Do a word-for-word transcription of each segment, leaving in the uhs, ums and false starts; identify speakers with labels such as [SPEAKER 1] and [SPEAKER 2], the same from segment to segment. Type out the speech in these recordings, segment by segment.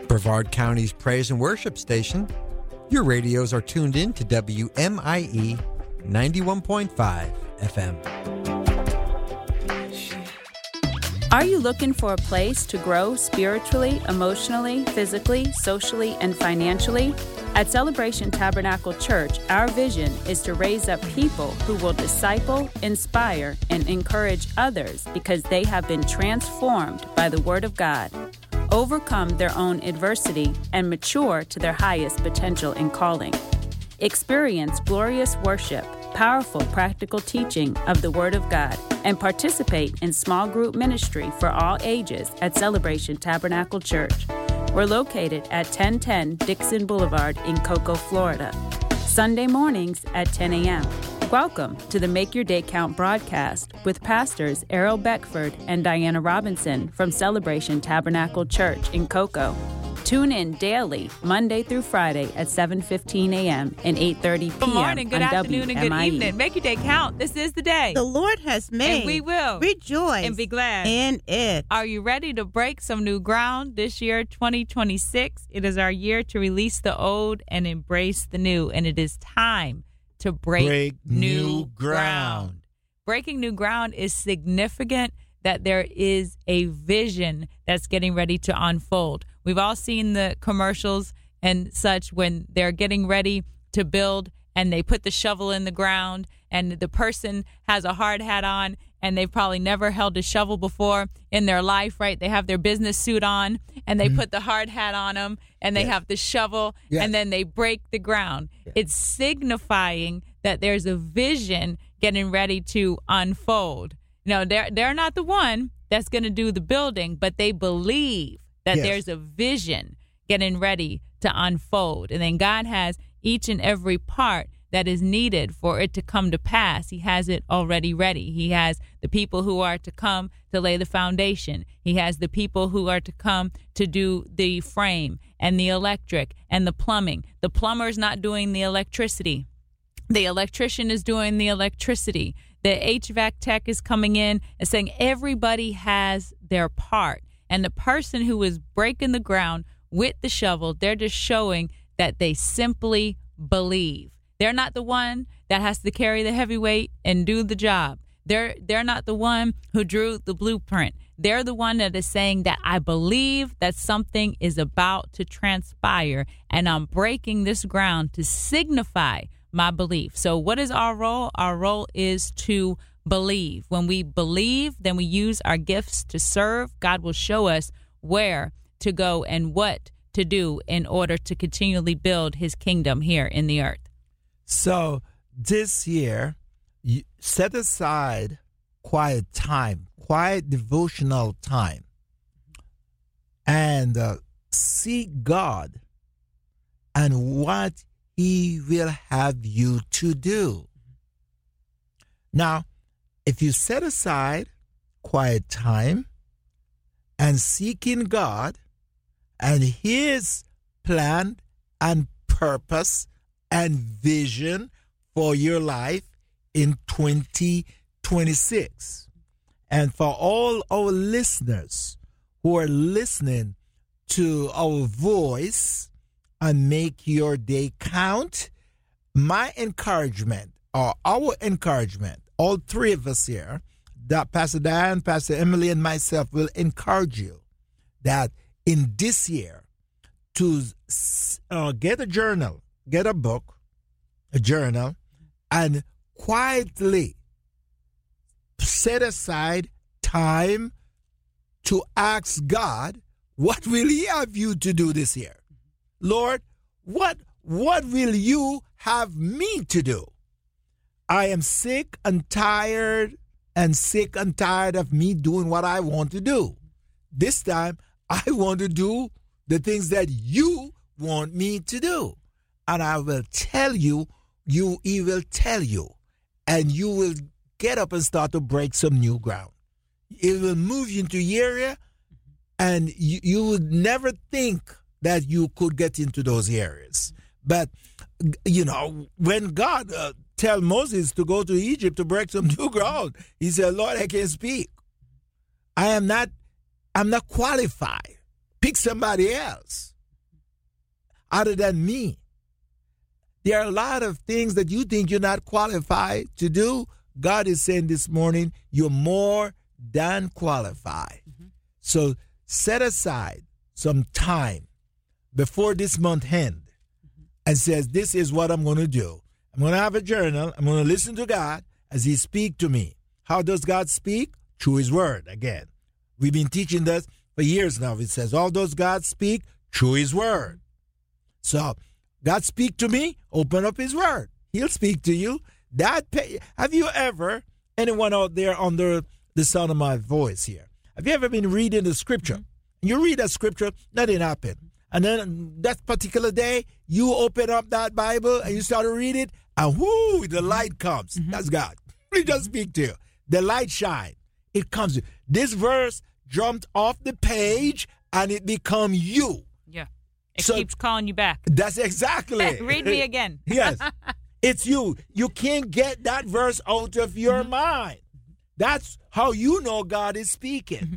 [SPEAKER 1] Brevard County's praise and worship station. Your radios are tuned in to W M I E ninety-one point five F M.
[SPEAKER 2] Are you looking for a place to grow spiritually, emotionally, physically, socially, and financially? At Celebration Tabernacle Church, our vision is to raise up people who will disciple, inspire, and encourage others because they have been transformed by the Word of God, overcome their own adversity, and mature to their highest potential and calling. Experience glorious worship, powerful practical teaching of the Word of God, and participate in small group ministry for all ages at Celebration Tabernacle Church. We're located at ten ten Dixon Boulevard in Cocoa, Florida. Sunday mornings at ten a.m. Welcome to the Make Your Day Count broadcast with Pastors Errol Beckford and Diana Robinson from Celebration Tabernacle Church in Cocoa. Tune in daily, Monday through Friday at seven fifteen a.m. and eight thirty p.m.
[SPEAKER 3] Good morning, good
[SPEAKER 2] on
[SPEAKER 3] afternoon,
[SPEAKER 2] W M I E.
[SPEAKER 3] and good evening. Make your day count. This is the day
[SPEAKER 4] the Lord has made.
[SPEAKER 3] And we will
[SPEAKER 4] rejoice
[SPEAKER 3] and be glad
[SPEAKER 4] in it.
[SPEAKER 3] Are you ready to break some new ground this year, twenty twenty-six? It is our year to release the old and embrace the new, and it is time to break,
[SPEAKER 5] break
[SPEAKER 3] new,
[SPEAKER 5] new ground.
[SPEAKER 3] ground. Breaking new ground is significant that there is a vision that's getting ready to unfold. We've all seen the commercials and such when they're getting ready to build and they put the shovel in the ground and the person has a hard hat on and they've probably never held a shovel before in their life, right? They have their business suit on and they mm-hmm. put the hard hat on them and they yes. have the shovel yes. and then they break the ground. Yes. It's signifying that there's a vision getting ready to unfold. You know, they're, they're not the one that's going to do the building, but they believe that yes. there's a vision getting ready to unfold. And then God has each and every part that is needed for it to come to pass. He has it already ready. He has the people who are to come to lay the foundation. He has the people who are to come to do the frame and the electric and the plumbing. The plumber's not doing the electricity. The electrician is doing the electricity. The H V A C tech is coming in and saying everybody has their part. And the person who is breaking the ground with the shovel, they're just showing that they simply believe. They're not the one that has to carry the heavy weight and do the job. They're they're not the one who drew the blueprint. They're the one that is saying that I believe that something is about to transpire and I'm breaking this ground to signify my belief. So what is our role? Our role is to believe. When we believe, then we use our gifts to serve. God will show us where to go and what to do in order to continually build his kingdom here in the earth.
[SPEAKER 5] So this year, you set aside quiet time, quiet devotional time, and uh, seek God and what he will have you to do. Now, if you set aside quiet time and seeking God and his plan and purpose and vision for your life in twenty twenty-six. And for all our listeners who are listening to our voice and Make Your Day Count, my encouragement, or our encouragement, all three of us here, that Pastor Diane, Pastor Emily, and myself will encourage you that in this year to uh, get a journal, get a book, a journal, and quietly set aside time to ask God, what will he have you to do this year? Lord, what, what will you have me to do? I am sick and tired and sick and tired of me doing what I want to do. This time, I want to do the things that you want me to do. And I will tell you, you, he will tell you, and you will get up and start to break some new ground. It will move you into an area, and you, you would never think that you could get into those areas. But, you know, when God uh, tell Moses to go to Egypt to break some new ground, he said, Lord, I can't speak. I am not, I'm not qualified. Pick somebody else. other than me. There are a lot of things that you think you're not qualified to do. God is saying this morning, you're more than qualified. Mm-hmm. So set aside some time before this month ends mm-hmm. and says, this is what I'm going to do. I'm going to have a journal. I'm going to listen to God as he speaks to me. How does God speak? Through his word. Again, we've been teaching this for years now. It says, all does God speak? Through his word. So God speak to me, open up his word. He'll speak to you. That pay, have you ever, anyone out there under the sound of my voice here, have you ever been reading the scripture? Mm-hmm. You read that scripture, nothing happened. And then that particular day, you open up that Bible and you start to read it, and whoo, the light comes. Mm-hmm. That's God. He just speak to you. The light shine. It comes. This verse jumped off the page and it become you.
[SPEAKER 3] Yeah. It
[SPEAKER 5] so,
[SPEAKER 3] keeps calling you back.
[SPEAKER 5] That's exactly.
[SPEAKER 3] Read me again.
[SPEAKER 5] Yes. It's you. You can't get that verse out of your mm-hmm. mind. That's how you know God is speaking. Mm-hmm.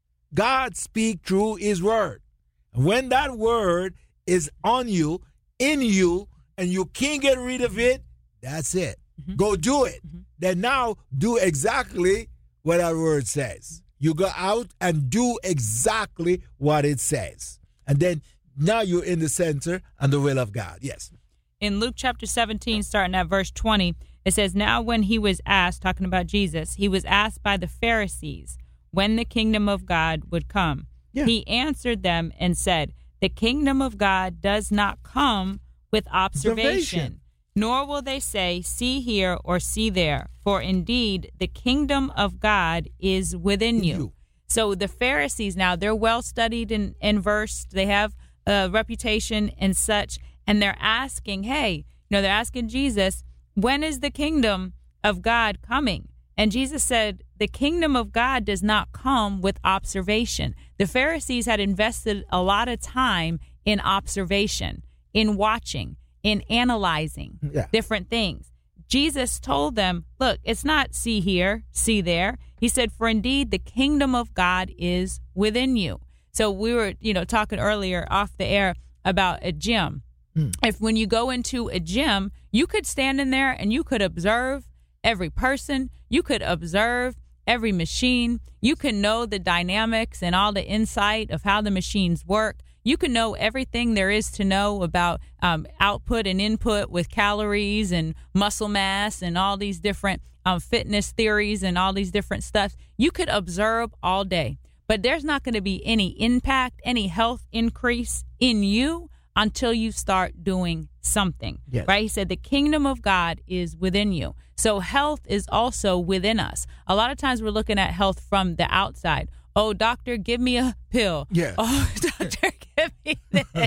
[SPEAKER 5] God speaks through his word. And when that word is on you, in you, and you can't get rid of it, that's it. Mm-hmm. Go do it. Mm-hmm. Then now do exactly what that word says. You go out and do exactly what it says. And then now you're in the center and the will of God. Yes.
[SPEAKER 3] In Luke chapter seventeen, starting at verse twenty, it says, now when he was asked, talking about Jesus, he was asked by the Pharisees when the kingdom of God would come. Yeah. He answered them and said, the kingdom of God does not come with observation, observation, nor will they say, see here or see there, for indeed the kingdom of God is within you. you. So the Pharisees now, they're well studied and, and versed. They have a reputation and such, and they're asking, hey, you know, they're asking Jesus, when is the kingdom of God coming? And Jesus said, the kingdom of God does not come with observation. The Pharisees had invested a lot of time in observation, in watching, in analyzing yeah. different things. Jesus told them, look, it's not see here, see there. He said, for indeed, the kingdom of God is within you. So we were, you know, talking earlier off the air about a gym. Mm. If when you go into a gym, you could stand in there and you could observe every person. You could observe every machine. You can know the dynamics and all the insight of how the machines work. You can know everything there is to know about um, output and input with calories and muscle mass and all these different um, fitness theories and all these different stuff. You could observe all day, but there's not going to be any impact, any health increase in you until you start doing something, yes. right? He said the kingdom of God is within you. So health is also within us. A lot of times we're looking at health from the outside. Oh, doctor, give me a pill.
[SPEAKER 5] Yeah.
[SPEAKER 3] Oh, doctor, give me this.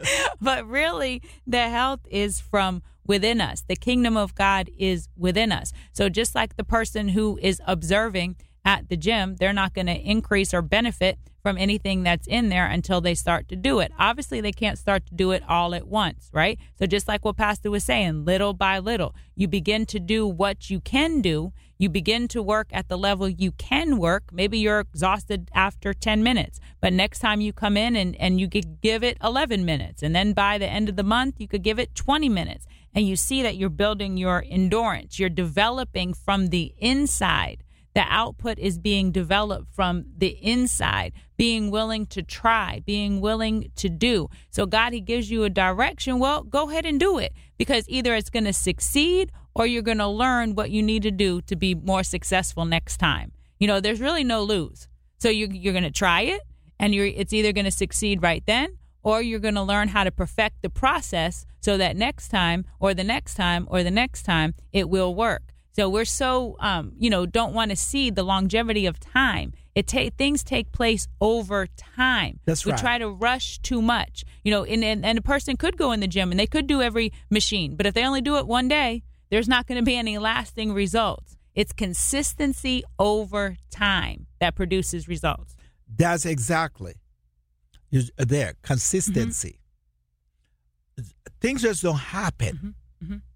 [SPEAKER 3] But really, the health is from within us. The kingdom of God is within us. So just like the person who is observing at the gym, they're not going to increase or benefit from anything that's in there until they start to do it. Obviously, they can't start to do it all at once, right? So just like what Pastor was saying, little by little, you begin to do what you can do. You begin to work at the level you can work. Maybe you're exhausted after ten minutes, but next time you come in and, and you could give it eleven minutes. And then by the end of the month, you could give it twenty minutes. And you see that you're building your endurance. You're developing from the inside. The output is being developed from the inside, being willing to try, being willing to do. So God, he gives you a direction. Well, go ahead and do it, because either it's going to succeed or you're going to learn what you need to do to be more successful next time. You know, there's really no lose. So you, you're going to try it, and you're, it's either going to succeed right then, or you're going to learn how to perfect the process so that next time or the next time or the next time it will work. So we're so, um, you know, don't want to see the longevity of time. It ta- things take place over time.
[SPEAKER 5] That's
[SPEAKER 3] we
[SPEAKER 5] right.
[SPEAKER 3] We try to rush too much, you know, and, and, and a person could go in the gym and they could do every machine. But if they only do it one day, there's not going to be any lasting results. It's consistency over time that produces results.
[SPEAKER 5] That's exactly. You're there, consistency. Mm-hmm. Things just don't happen. Mm-hmm. Mm-hmm.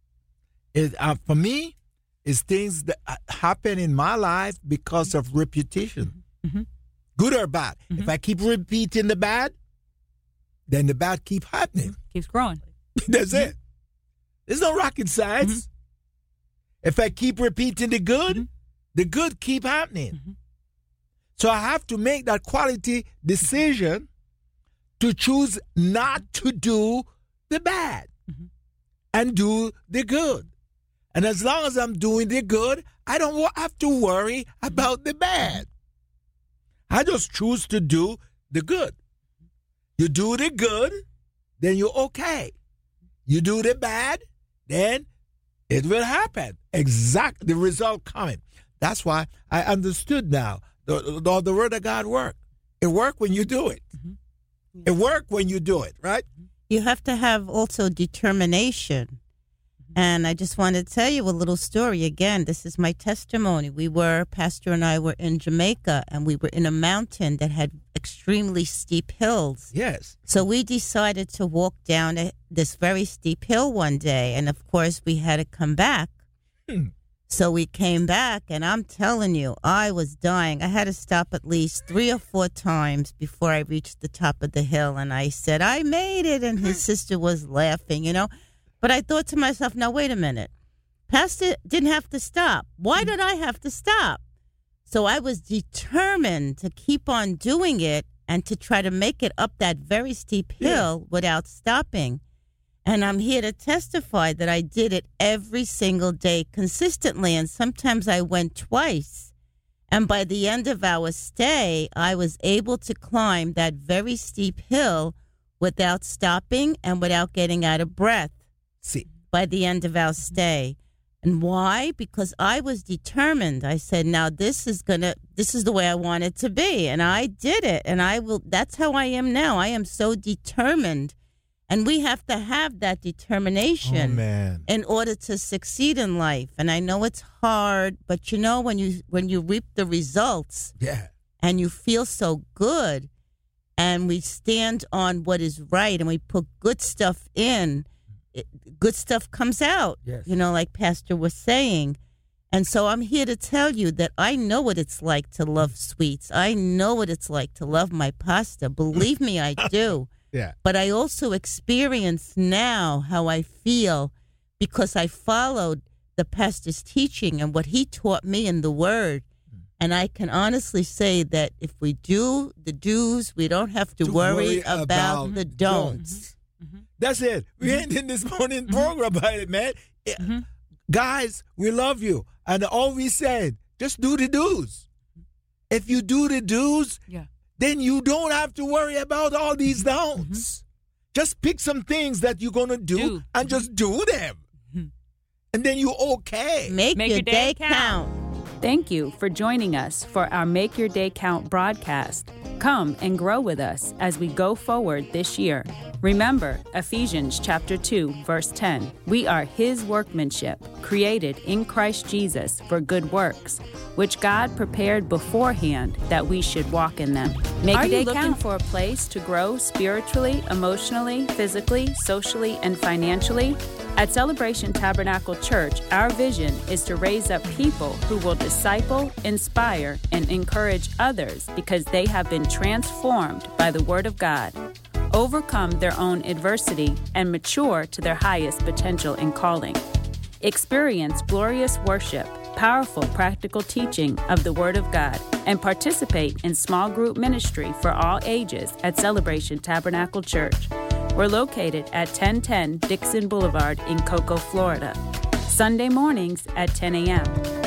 [SPEAKER 5] It, uh, for me, it's things that happen in my life because of repetition, mm-hmm. good or bad. Mm-hmm. If I keep repeating the bad, then the bad keep happening.
[SPEAKER 3] Keeps growing.
[SPEAKER 5] That's it. There's no rocket science. Mm-hmm. If I keep repeating the good, mm-hmm. the good keep happening. Mm-hmm. So I have to make that quality decision to choose not to do the bad mm-hmm. and do the good. And as long as I'm doing the good, I don't have to worry about the bad. I just choose to do the good. You do the good, then you're okay. You do the bad, then it will happen. Exact the result coming. That's why I understood now. The, the, the word of God work. It work when you do it. Mm-hmm. Yeah. It work when you do it, right?
[SPEAKER 4] You have to have also determination. And I just want to tell you a little story. Again, this is my testimony. We were, Pastor and I were in Jamaica, and we were in a mountain that had extremely steep hills.
[SPEAKER 5] Yes.
[SPEAKER 4] So we decided to walk down a, this very steep hill one day. And, of course, we had to come back. Hmm. So we came back, and I'm telling you, I was dying. I had to stop at least three or four times before I reached the top of the hill. And I said, I made it. And his sister was laughing, you know. But I thought to myself, now, wait a minute. Pastor didn't have to stop. Why did I have to stop? So I was determined to keep on doing it and to try to make it up that very steep hill yeah. without stopping. And I'm here to testify that I did it every single day consistently. And sometimes I went twice. And by the end of our stay, I was able to climb that very steep hill without stopping and without getting out of breath.
[SPEAKER 5] See.
[SPEAKER 4] By the end of our stay. And why? Because I was determined. I said, now this is gonna this is the way I want it to be. And I did it. And I will that's how I am now. I am so determined. And we have to have that determination
[SPEAKER 5] oh, man.
[SPEAKER 4] in order to succeed in life. And I know it's hard, but you know when you when you reap the results
[SPEAKER 5] yeah.
[SPEAKER 4] and you feel so good and we stand on what is right and we put good stuff in, It, good stuff comes out,
[SPEAKER 5] yes.
[SPEAKER 4] you know, like Pastor was saying. And so I'm here to tell you that I know what it's like to love sweets. I know what it's like to love my pasta. Believe me, I do.
[SPEAKER 5] Yeah.
[SPEAKER 4] But I also experience now how I feel because I followed the pastor's teaching and what he taught me in the Word. And I can honestly say that if we do the do's, we don't have to, to worry, worry about, about the don'ts.
[SPEAKER 5] don'ts. Mm-hmm. That's it. We mm-hmm. ended this morning program about it, man. Mm-hmm. Guys, we love you. And all we said, just do the do's. If you do the do's,
[SPEAKER 3] yeah.
[SPEAKER 5] then you don't have to worry about all these don'ts. Mm-hmm. Just pick some things that you're going to do, do and mm-hmm. just do them. Mm-hmm. And then you're okay.
[SPEAKER 4] Make, Make your, your day, day count. count.
[SPEAKER 2] Thank you for joining us for our Make Your Day Count broadcast. Come and grow with us as we go forward this year. Remember Ephesians chapter two, verse ten. We are His workmanship, created in Christ Jesus for good works, which God prepared beforehand that we should walk in them. Make
[SPEAKER 3] are
[SPEAKER 2] your day
[SPEAKER 3] you looking
[SPEAKER 2] count.
[SPEAKER 3] for a place to grow spiritually, emotionally, physically, socially, and financially? At Celebration Tabernacle Church, our vision is to raise up people who will disciple, inspire, and encourage others because they have been transformed by the Word of God, overcome their own adversity, and mature to their highest potential and calling. Experience glorious worship, powerful practical teaching of the Word of God, and participate in small group ministry for all ages at Celebration Tabernacle Church. We're located at ten ten Dixon Boulevard in Cocoa, Florida. Sunday mornings at ten a.m.